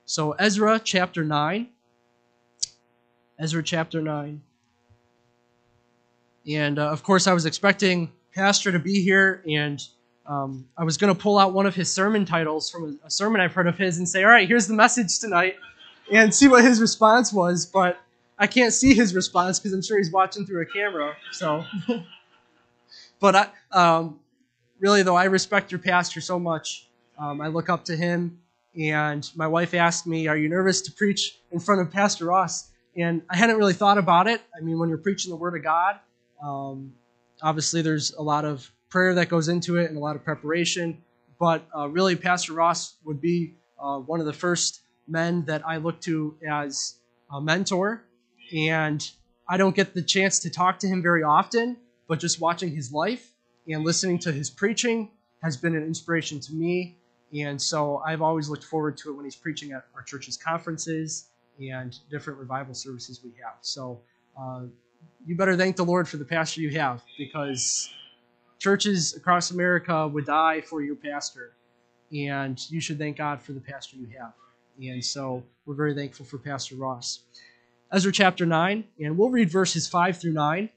So Ezra chapter 9. Ezra chapter 9. And of course I was expecting Pastor to be here, and I was going to pull out one of his sermon titles from a sermon I've heard of his and say, all right, here's the message tonight, and see what his response was, but I can't see his response because I'm sure he's watching through a camera. So, but really though, I respect your pastor so much. I look up to him, and my wife asked me, are you nervous to preach in front of Pastor Ross? And I hadn't really thought about it. I mean, when you're preaching the Word of God, obviously there's a lot of prayer that goes into it and a lot of preparation, but really Pastor Ross would be one of the first men that I look to as a mentor, and I don't get the chance to talk to him very often, but just watching his life and listening to his preaching has been an inspiration to me, and so I've always looked forward to it when he's preaching at our church's conferences and different revival services we have. So you better thank the Lord for the pastor you have, because churches across America would die for your pastor, and you should thank God for the pastor you have. And so we're very thankful for Pastor Ross. Ezra chapter 9, and we'll read verses 5 through 9.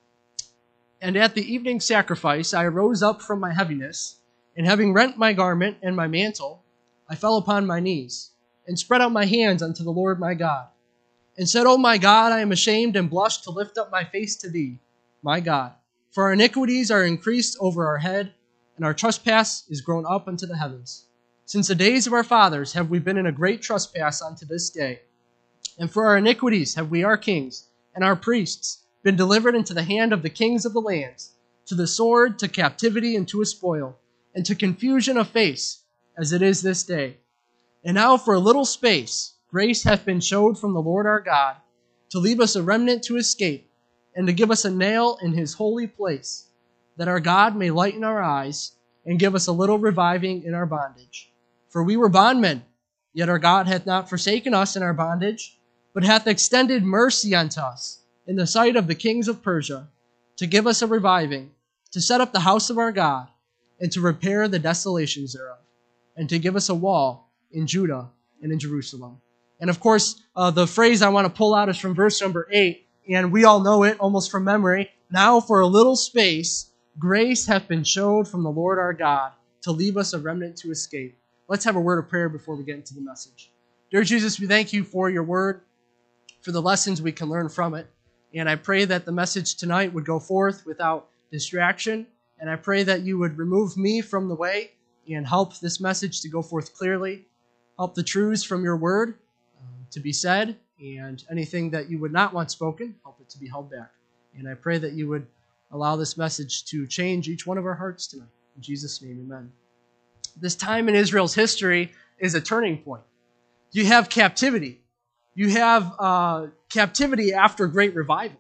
And at the evening sacrifice I arose up from my heaviness, and having rent my garment and my mantle, I fell upon my knees, and spread out my hands unto the Lord my God, and said, O my God, I am ashamed and blush to lift up my face to thee, my God. For our iniquities are increased over our head, and our trespass is grown up unto the heavens. Since the days of our fathers have we been in a great trespass unto this day. And for our iniquities have we, our kings, and our priests, been delivered into the hand of the kings of the lands, to the sword, to captivity, and to a spoil, and to confusion of face, as it is this day. And now for a little space grace hath been showed from the Lord our God, to leave us a remnant to escape, and to give us a nail in his holy place, that our God may lighten our eyes, and give us a little reviving in our bondage. For we were bondmen, yet our God hath not forsaken us in our bondage, but hath extended mercy unto us in the sight of the kings of Persia, to give us a reviving, to set up the house of our God, and to repair the desolations thereof, and to give us a wall in Judah and in Jerusalem. And of course, the phrase I want to pull out is from verse number 8, and we all know it almost from memory. Now for a little space, grace hath been showed from the Lord our God, to leave us a remnant to escape. Let's have a word of prayer before we get into the message. Dear Jesus, we thank you for your word, for the lessons we can learn from it. And I pray that the message tonight would go forth without distraction. And I pray that you would remove me from the way and help this message to go forth clearly. Help the truths from your word to be said, and anything that you would not want spoken, help it to be held back. And I pray that you would allow this message to change each one of our hearts tonight. In Jesus' name, amen. This time in Israel's history is a turning point. You have captivity. You have captivity after great revival.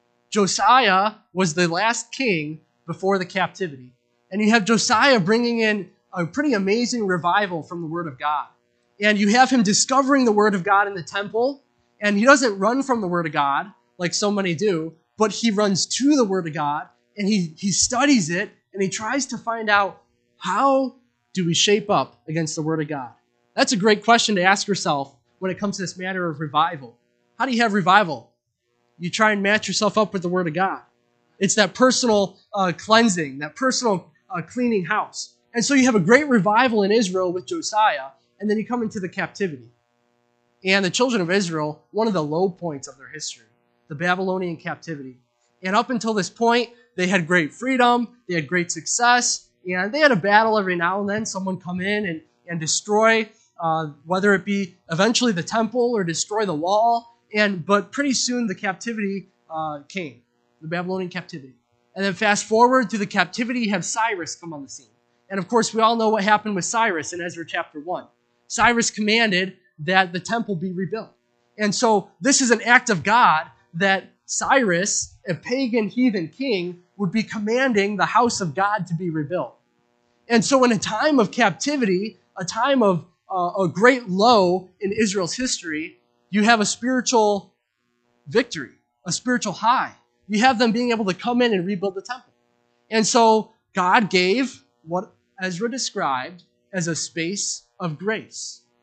Josiah was the last king before the captivity. And you have Josiah bringing in a pretty amazing revival from the Word of God. And you have him discovering the Word of God in the temple. And he doesn't run from the Word of God like so many do, but he runs to the Word of God, and he studies it, and he tries to find out, how do we shape up against the Word of God? That's a great question to ask yourself when it comes to this matter of revival. How do you have revival? You try and match yourself up with the Word of God. It's that personal cleansing, that personal cleaning house. And so you have a great revival in Israel with Josiah, and then you come into the captivity. And the children of Israel, one of the low points of their history, the Babylonian captivity. And up until this point, they had great freedom, they had great success, and they had a battle every now and then, someone come in and destroy, whether it be eventually the temple or destroy the wall. But pretty soon the captivity came, the Babylonian captivity. And then fast forward to the captivity, you have Cyrus come on the scene. And of course, we all know what happened with Cyrus in Ezra chapter 1. Cyrus commanded that the temple be rebuilt. And so this is an act of God that Cyrus, a pagan heathen king, would be commanding the house of God to be rebuilt. And so in a time of captivity, a time of a great low in Israel's history, you have a spiritual victory, a spiritual high. You have them being able to come in and rebuild the temple. And so God gave what Ezra described as a space of grace.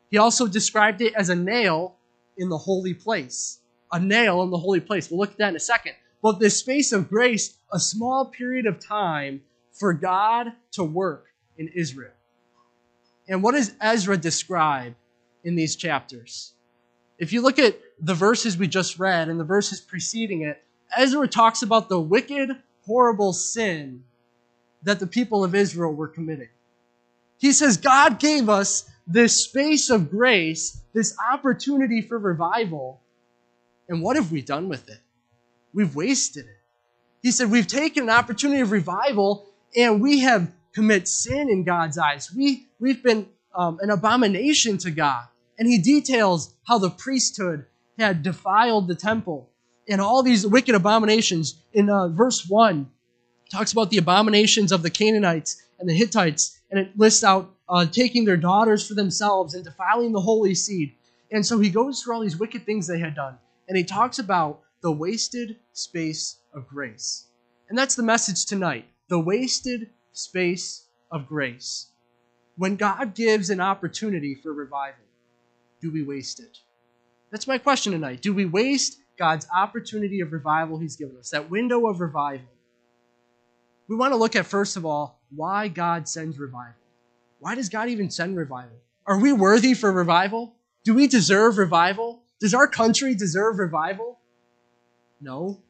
He also described it as a nail in the holy place. A nail in the holy place. We'll look at that in a second. But this space of grace, a small period of time for God to work in Israel. And what does Ezra describe in these chapters? If you look at the verses we just read and the verses preceding it, Ezra talks about the wicked, horrible sin that the people of Israel were committing. He says God gave us this space of grace, this opportunity for revival, and what have we done with it? We've wasted it. He said we've taken an opportunity of revival and we have committed sin in God's eyes. We've been an abomination to God. And he details how the priesthood had defiled the temple and all these wicked abominations. In verse 1, it talks about the abominations of the Canaanites and the Hittites, and it lists out taking their daughters for themselves and defiling the holy seed. And so he goes through all these wicked things they had done, and he talks about the wasted space of grace. And that's the message tonight, the wasted space of grace. When God gives an opportunity for revival, do we waste it? That's my question tonight. Do we waste God's opportunity of revival he's given us, that window of revival? We want to look at, first of all, why God sends revival. Why does God even send revival? Are we worthy for revival? Do we deserve revival? Does our country deserve revival? No.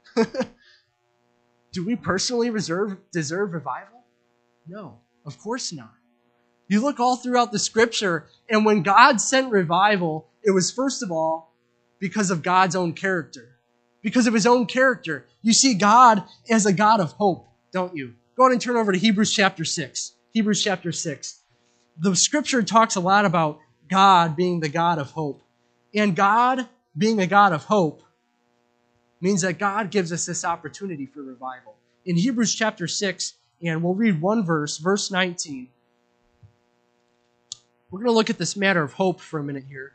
Do we personally deserve revival? No, of course not. You look all throughout the scripture, and when God sent revival, it was first of all because of God's own character. Because of his own character. You see God as a God of hope, don't you? Go ahead and turn over to Hebrews chapter 6. Hebrews chapter 6. The scripture talks a lot about God being the God of hope. And God being a God of hope means that God gives us this opportunity for revival. In Hebrews chapter 6, and we'll read one verse, verse 19. We're going to look at this matter of hope for a minute here.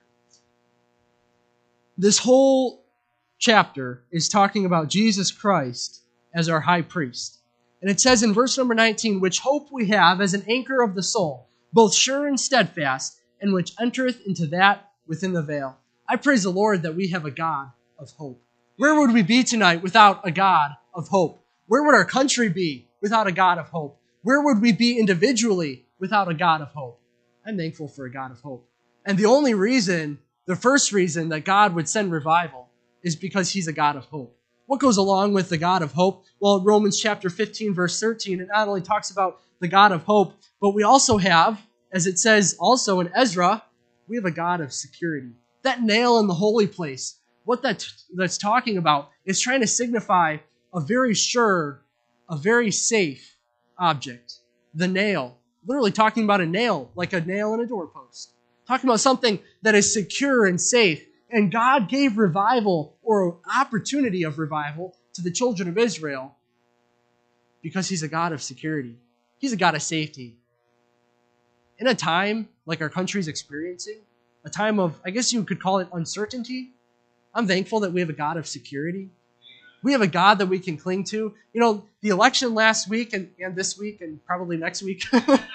This whole chapter is talking about Jesus Christ as our high priest. And it says in verse number 19, which hope we have as an anchor of the soul, both sure and steadfast, and which entereth into that within the veil. I praise the Lord that we have a God of hope. Where would we be tonight without a God of hope? Where would our country be without a God of hope? Where would we be individually without a God of hope? I'm thankful for a God of hope. And the first reason that God would send revival is because he's a God of hope. What goes along with the God of hope? Well, Romans chapter 15, verse 13, it not only talks about the God of hope, but we also have, as it says also in Ezra, we have a God of security. That nail in the holy place, what that's talking about is trying to signify a very sure, a very safe object. The nail. Literally talking about a nail, like a nail in a doorpost. Talking about something that is secure and safe. And God gave revival, or opportunity of revival, to the children of Israel because he's a God of security. He's a God of safety. In a time like our country's experiencing, a time of, I guess you could call it uncertainty, I'm thankful that we have a God of security. We have a God that we can cling to. You know, the election last week and this week and probably next week.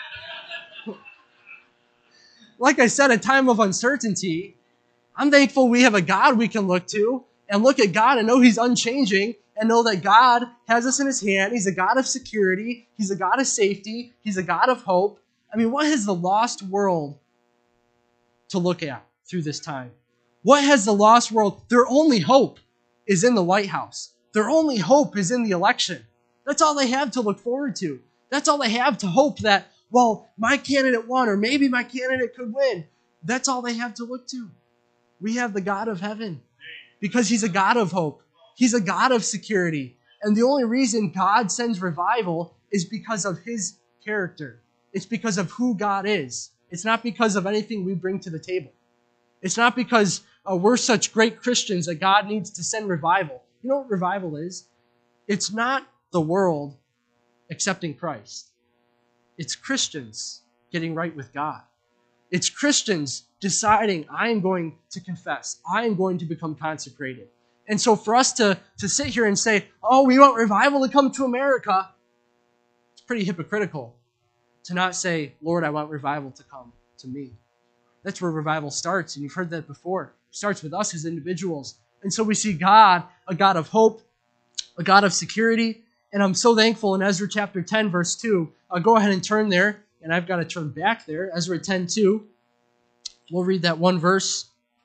Like I said, a time of uncertainty, I'm thankful we have a God we can look to and look at God and know he's unchanging and know that God has us in his hand. He's a God of security. He's a God of safety. He's a God of hope. I mean, what has the lost world to look at through this time? What has the lost world? Their only hope is in the White House. Their only hope is in the election. That's all they have to look forward to. That's all they have to hope that, well, my candidate won, or maybe my candidate could win. That's all they have to look to. We have the God of heaven because he's a God of hope. He's a God of security. And the only reason God sends revival is because of his character. It's because of who God is. It's not because of anything we bring to the table. It's not because we're such great Christians that God needs to send revival. You know what revival is? It's not the world accepting Christ. It's Christians getting right with God. It's Christians deciding, I am going to confess. I am going to become consecrated. And so for us to sit here and say, oh, we want revival to come to America, it's pretty hypocritical to not say, Lord, I want revival to come to me. That's where revival starts, and you've heard that before. It starts with us as individuals. And so we see God, a God of hope, a God of security, and I'm so thankful in Ezra chapter 10, verse 2. I'll go ahead and turn there, and I've got to turn back there. Ezra 10:2. We'll read that one verse.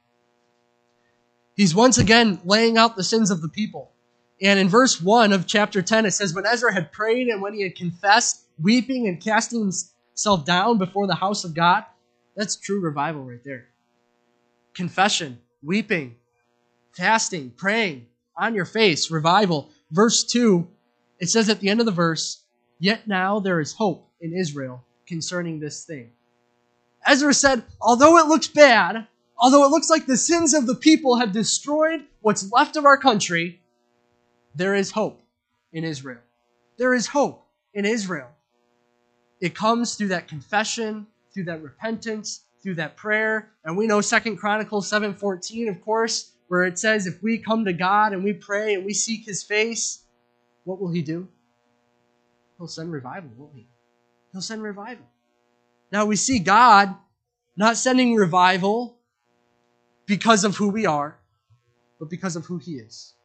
He's once again laying out the sins of the people. And in verse 1 of chapter 10, it says, when Ezra had prayed and when he had confessed, weeping and casting himself down before the house of God. That's true revival right there. Confession, weeping, fasting, praying, on your face, revival. Verse 2, it says at the end of the verse, yet now there is hope in Israel concerning this thing. Ezra said, although it looks bad, although it looks like the sins of the people have destroyed what's left of our country, there is hope in Israel. There is hope in Israel. It comes through that confession, through that repentance, through that prayer. And we know 2 Chronicles 7:14, of course, where it says, if we come to God and we pray and we seek His face, what will He do? He'll send revival, won't He? He'll send revival. Now we see God not sending revival because of who we are, but because of who He is.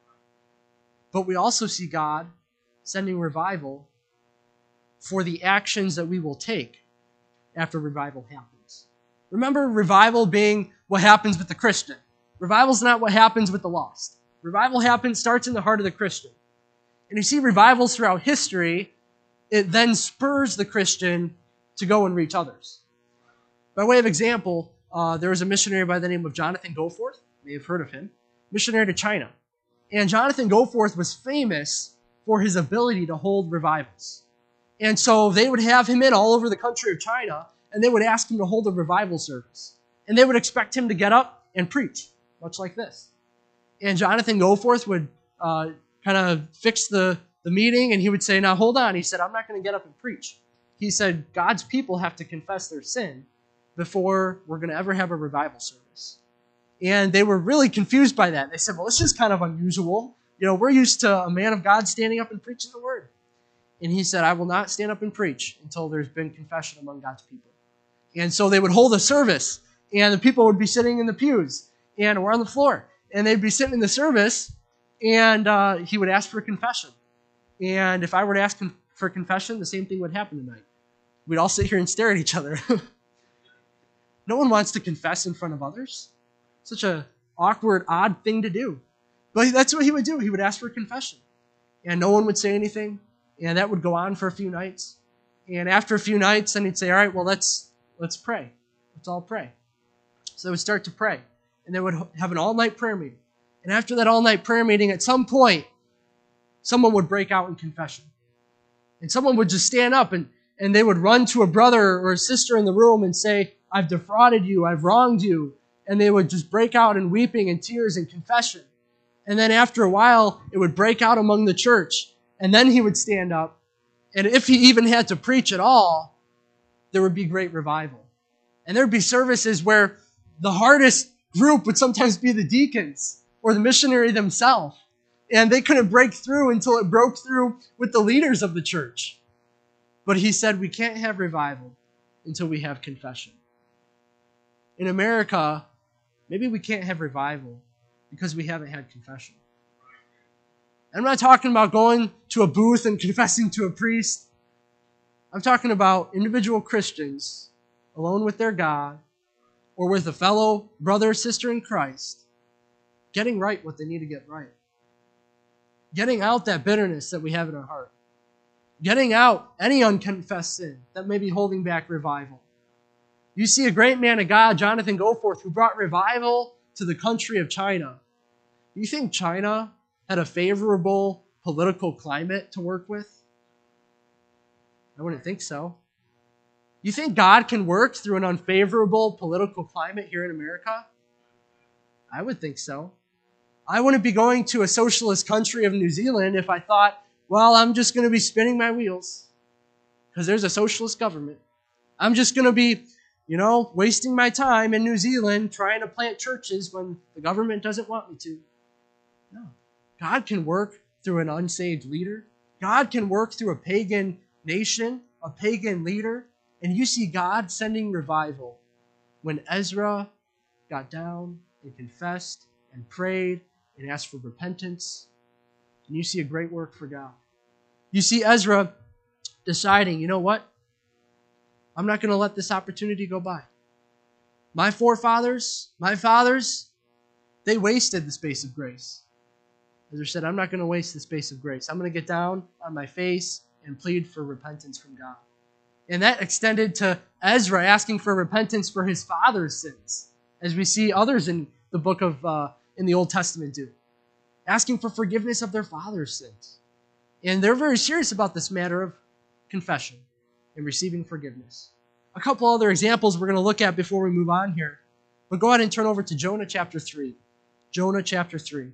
But we also see God sending revival for the actions that we will take after revival happens. Remember revival being what happens with the Christian. Revival is not what happens with the lost. Revival starts in the heart of the Christian. And you see revivals throughout history, it then spurs the Christian to go and reach others. By way of example, there was a missionary by the name of Jonathan Goforth. You may have heard of him. Missionary to China. And Jonathan Goforth was famous for his ability to hold revivals. And so they would have him in all over the country of China, and they would ask him to hold a revival service. And they would expect him to get up and preach, much like this. And Jonathan Goforth would kind of fix the meeting, and he would say, now hold on. He said, I'm not going to get up and preach. He said, God's people have to confess their sin before we're going to ever have a revival service. And they were really confused by that. They said, well, it's just kind of unusual. You know, we're used to a man of God standing up and preaching the word. And he said, I will not stand up and preach until there's been confession among God's people. And so they would hold a service, and the people would be sitting in the pews, and we're on the floor. And they'd be sitting in the service, and he would ask for confession. And if I were to ask him for confession, the same thing would happen tonight. We'd all sit here and stare at each other. No one wants to confess in front of others. Such an awkward, odd thing to do. But that's what he would do. He would ask for confession. And no one would say anything. And that would go on for a few nights. And after a few nights, then he'd say, all right, well, let's pray. Let's all pray. So they would start to pray. And they would have an all-night prayer meeting. And after that all-night prayer meeting, at some point, someone would break out in confession. And someone would just stand up and they would run to a brother or a sister in the room and say, I've defrauded you, I've wronged you. And they would just break out in weeping and tears and confession. And then after a while, it would break out among the church. And then he would stand up. And if he even had to preach at all, there would be great revival. And there would be services where the hardest group would sometimes be the deacons or the missionary themselves. And they couldn't break through until it broke through with the leaders of the church. But he said we can't have revival until we have confession. In America, maybe we can't have revival because we haven't had confession. I'm not talking about going to a booth and confessing to a priest. I'm talking about individual Christians alone with their God or with a fellow brother or sister in Christ getting right what they need to get right. Getting out that bitterness that we have in our heart. Getting out any unconfessed sin that may be holding back revival. You see a great man of God, Jonathan Goforth, who brought revival to the country of China. You think China had a favorable political climate to work with? I wouldn't think so. You think God can work through an unfavorable political climate here in America? I would think so. I wouldn't be going to a socialist country of New Zealand if I thought, well, I'm just going to be spinning my wheels because there's a socialist government. I'm just going to be, wasting my time in New Zealand trying to plant churches when the government doesn't want me to. No. God can work through an unsaved leader. God can work through a pagan nation, a pagan leader. And you see God sending revival when Ezra got down and confessed and prayed and asked for repentance. And you see a great work for God. You see Ezra deciding, you know what? I'm not going to let this opportunity go by. My forefathers, my fathers, they wasted the space of grace. Ezra said, I'm not going to waste the space of grace. I'm going to get down on my face and plead for repentance from God. And that extended to Ezra asking for repentance for his father's sins, as we see others in the book of, in the Old Testament do. Asking for forgiveness of their father's sins. And they're very serious about this matter of confession and receiving forgiveness. A couple other examples we're going to look at before we move on here. But go ahead and turn over to Jonah chapter 3. Jonah chapter 3.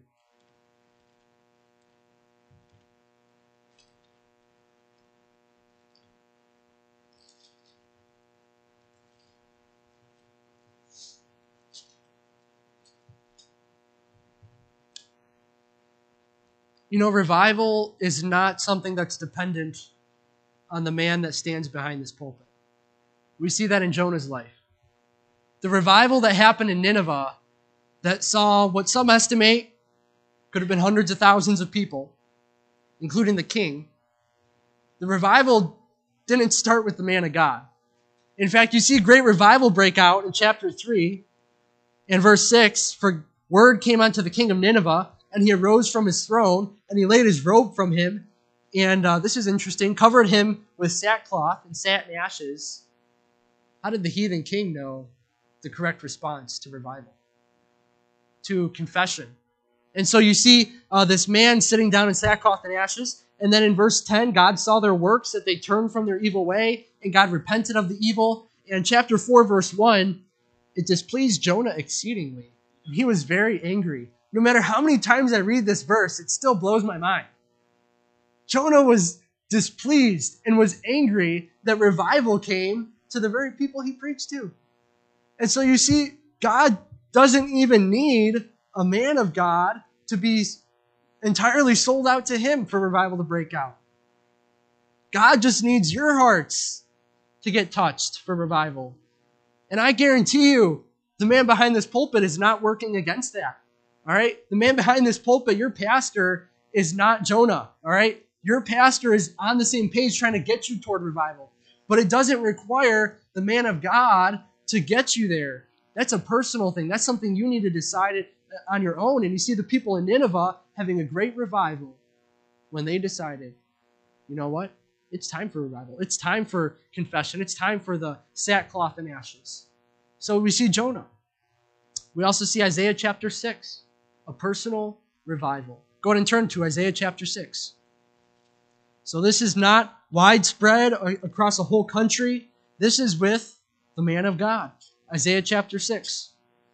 You know, revival is not something that's dependent on the man that stands behind this pulpit. We see that in Jonah's life. The revival that happened in Nineveh that saw what some estimate could have been hundreds of thousands of people, including the king, the revival didn't start with the man of God. In fact, you see a great revival break out in chapter 3 and verse 6, for word came unto the king of Nineveh, and he arose from his throne, and he laid his robe from him, and this is interesting, covered him with sackcloth and sat in ashes. How did the heathen king know the correct response to revival? To confession. And so you see this man sitting down in sackcloth and ashes, and then in verse 10, God saw their works, that they turned from their evil way, and God repented of the evil. And chapter 4, verse 1, it displeased Jonah exceedingly. And he was very angry. No matter how many times I read this verse, it still blows my mind. Jonah was displeased and was angry that revival came to the very people he preached to. And so you see, God doesn't even need a man of God to be entirely sold out to him for revival to break out. God just needs your hearts to get touched for revival. And I guarantee you, the man behind this pulpit is not working against that. All right? The man behind this pulpit, your pastor, is not Jonah. All right? Your pastor is on the same page trying to get you toward revival. But it doesn't require the man of God to get you there. That's a personal thing. That's something you need to decide on your own. And you see the people in Nineveh having a great revival when they decided, you know what? It's time for revival. It's time for confession. It's time for the sackcloth and ashes. So we see Jonah. We also see Isaiah chapter 6. A personal revival. Go ahead and turn to Isaiah chapter 6. So this is not widespread across a whole country. This is with the man of God. Isaiah chapter 6.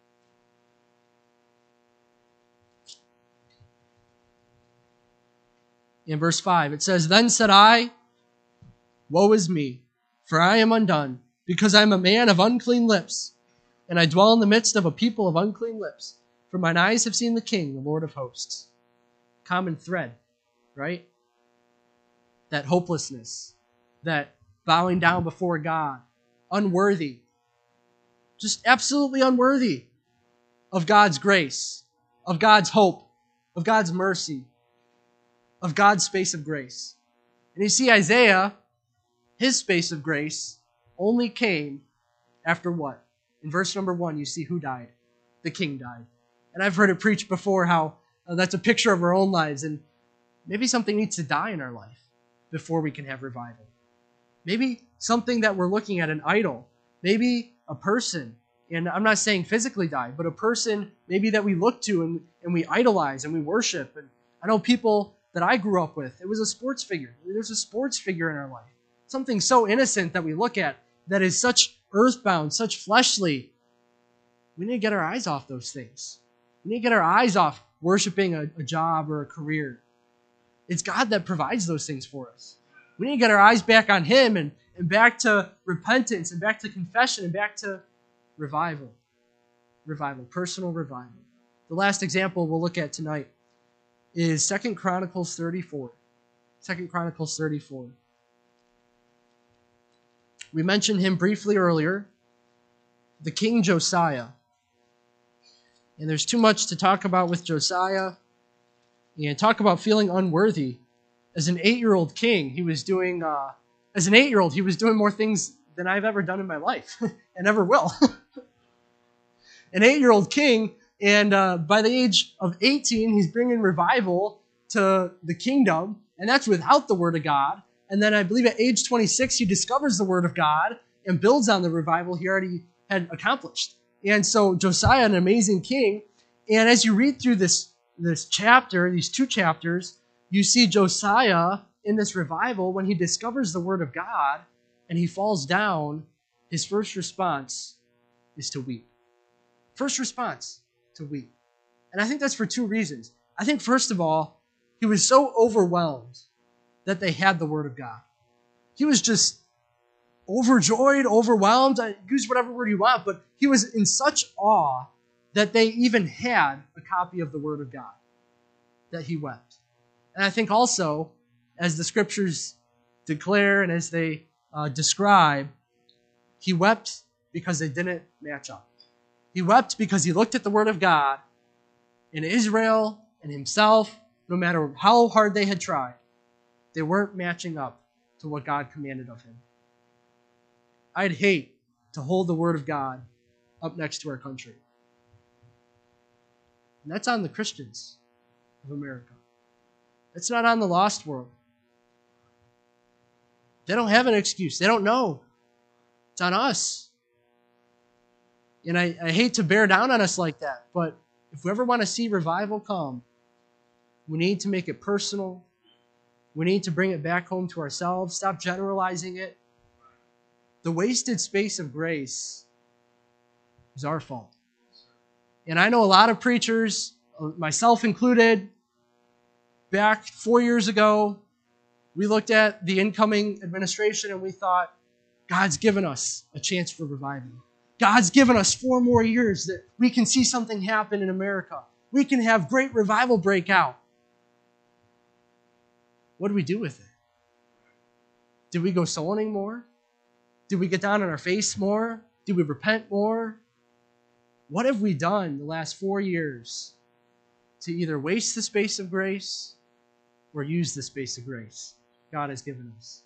In verse 5, it says, Then said I, Woe is me, for I am undone, because I am a man of unclean lips, and I dwell in the midst of a people of unclean lips. For mine eyes have seen the King, the Lord of hosts. Common thread, right? That hopelessness, that bowing down before God, unworthy, just absolutely unworthy of God's grace, of God's hope, of God's mercy, of God's space of grace. And you see Isaiah, his space of grace only came after what? In verse number 1, you see who died. The King died. And I've heard it preached before how that's a picture of our own lives. And maybe something needs to die in our life before we can have revival. Maybe something that we're looking at, an idol. Maybe a person. And I'm not saying physically die, but a person maybe that we look to and we idolize and we worship. And I know people that I grew up with, it was a sports figure. There's a sports figure in our life. Something so innocent that we look at that is such earthbound, such fleshly. We need to get our eyes off those things. We need to get our eyes off worshiping a job or a career. It's God that provides those things for us. We need to get our eyes back on Him and back to repentance and back to confession and back to revival. Revival, personal revival. The last example we'll look at tonight is 2 Chronicles 34. 2 Chronicles 34. We mentioned him briefly earlier. the King Josiah. And there's too much to talk about with Josiah. And talk about feeling unworthy. As an 8-year-old king, he was doing more things than I've ever done in my life, and ever will. An 8-year-old king, and by the age of 18, he's bringing revival to the kingdom, and that's without the Word of God. And then I believe at age 26, he discovers the Word of God and builds on the revival he already had accomplished. And so Josiah, an amazing king, and as you read through this chapter, these 2 chapters, you see Josiah in this revival, when he discovers the Word of God and he falls down, his first response is to weep. First response, to weep. And I think that's for 2 reasons. I think, first of all, he was so overwhelmed that they had the Word of God. He was just overjoyed, overwhelmed, use whatever word you want, but he was in such awe that they even had a copy of the Word of God, that he wept. And I think also, as the Scriptures declare and as they describe, he wept because they didn't match up. He wept because he looked at the Word of God, and Israel and himself, no matter how hard they had tried, they weren't matching up to what God commanded of him. I'd hate to hold the Word of God up next to our country. And that's on the Christians of America. It's not on the lost world. They don't have an excuse. They don't know. It's on us. And I hate to bear down on us like that, but if we ever want to see revival come, we need to make it personal. We need to bring it back home to ourselves. Stop generalizing it. The wasted space of grace is our fault. And I know a lot of preachers, myself included, back 4 years ago, we looked at the incoming administration and we thought, God's given us a chance for revival. God's given us 4 more years that we can see something happen in America. We can have great revival break out. What do we do with it? Did we go soloing more? Did we get down on our face more? Did we repent more? What have we done the last 4 years to either waste the space of grace or use the space of grace God has given us?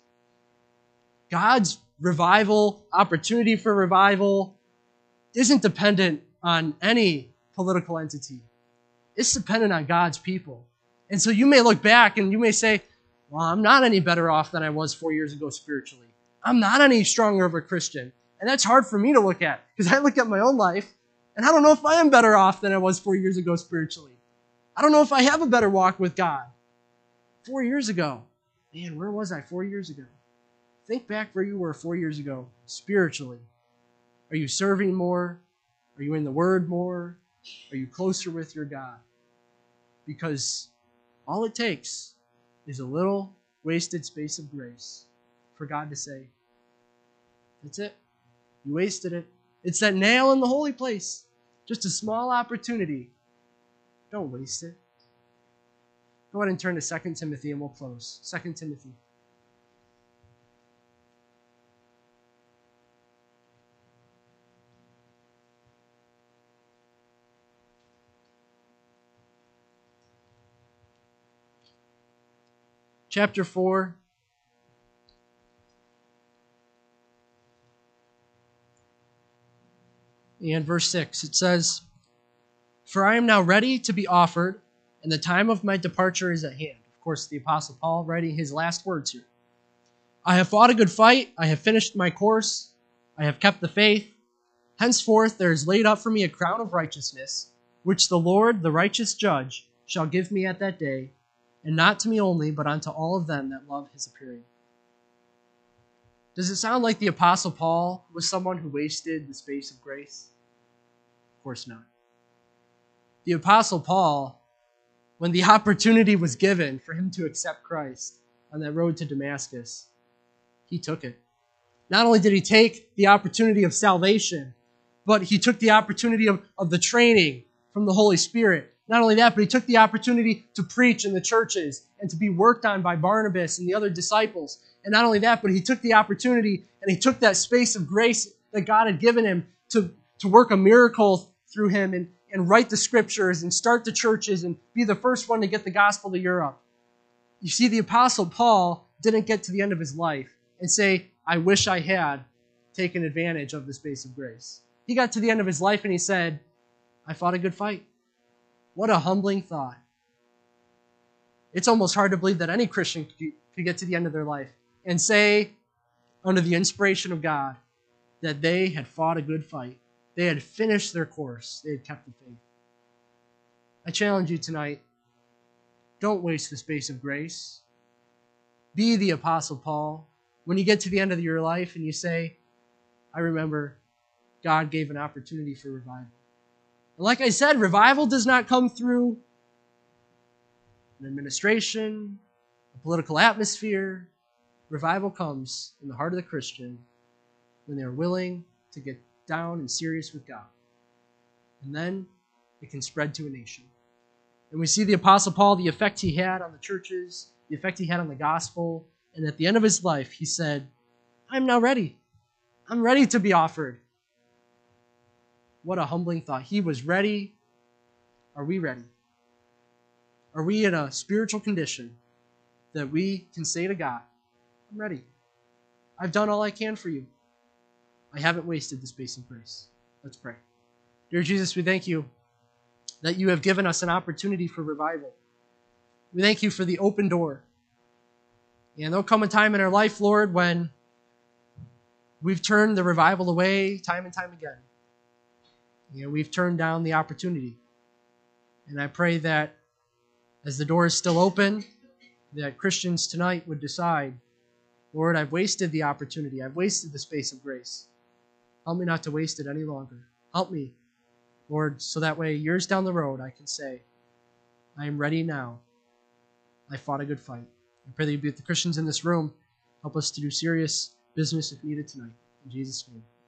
God's revival, opportunity for revival, isn't dependent on any political entity. It's dependent on God's people. And so you may look back and you may say, well, I'm not any better off than I was 4 years ago spiritually. I'm not any stronger of a Christian. And that's hard for me to look at because I look at my own life and I don't know if I am better off than I was 4 years ago spiritually. I don't know if I have a better walk with God. 4 years ago. Man, where was I 4 years ago? Think back where you were 4 years ago spiritually. Are you serving more? Are you in the Word more? Are you closer with your God? Because all it takes is a little wasted space of grace for God to say, that's it. You wasted it. It's that nail in the holy place. Just a small opportunity. Don't waste it. Go ahead and turn to 2 Timothy and we'll close. 2 Timothy. Chapter 4. And verse 6, it says, "For I am now ready to be offered, and the time of my departure is at hand." Of course, the Apostle Paul writing his last words here. "I have fought a good fight. I have finished my course. I have kept the faith. Henceforth there is laid up for me a crown of righteousness, which the Lord, the righteous judge, shall give me at that day, and not to me only, but unto all of them that love his appearing." Does it sound like the Apostle Paul was someone who wasted the space of grace? Of course not. The Apostle Paul, when the opportunity was given for him to accept Christ on that road to Damascus, he took it. Not only did he take the opportunity of salvation, but he took the opportunity of the training from the Holy Spirit. Not only that, but he took the opportunity to preach in the churches and to be worked on by Barnabas and the other disciples. And not only that, but he took the opportunity and he took that space of grace that God had given him to to work a miracle through him and write the scriptures and start the churches and be the first one to get the gospel to Europe. You see, the Apostle Paul didn't get to the end of his life and say, I wish I had taken advantage of the space of grace. He got to the end of his life and he said, I fought a good fight. What a humbling thought. It's almost hard to believe that any Christian could get to the end of their life and say, under the inspiration of God, that they had fought a good fight. They had finished their course. They had kept the faith. I challenge you tonight, don't waste the space of grace. Be the Apostle Paul. When you get to the end of your life and you say, I remember God gave an opportunity for revival. And like I said, revival does not come through an administration, a political atmosphere. Revival comes in the heart of the Christian when they're willing to get down and serious with God. And then it can spread to a nation. And we see the Apostle Paul, the effect he had on the churches, the effect he had on the gospel. And at the end of his life, he said, I'm now ready. I'm ready to be offered. What a humbling thought. He was ready. Are we ready? Are we in a spiritual condition that we can say to God, I'm ready. I've done all I can for you. I haven't wasted the space of grace. Let's pray. Dear Jesus, we thank you that you have given us an opportunity for revival. We thank you for the open door. And there'll come a time in our life, Lord, when we've turned the revival away time and time again. We've turned down the opportunity. And I pray that as the door is still open, that Christians tonight would decide, Lord, I've wasted the opportunity. I've wasted the space of grace. Help me not to waste it any longer. Help me, Lord, so that way years down the road I can say, I am ready now. I fought a good fight. I pray that you be with the Christians in this room. Help us to do serious business if needed tonight. In Jesus' name.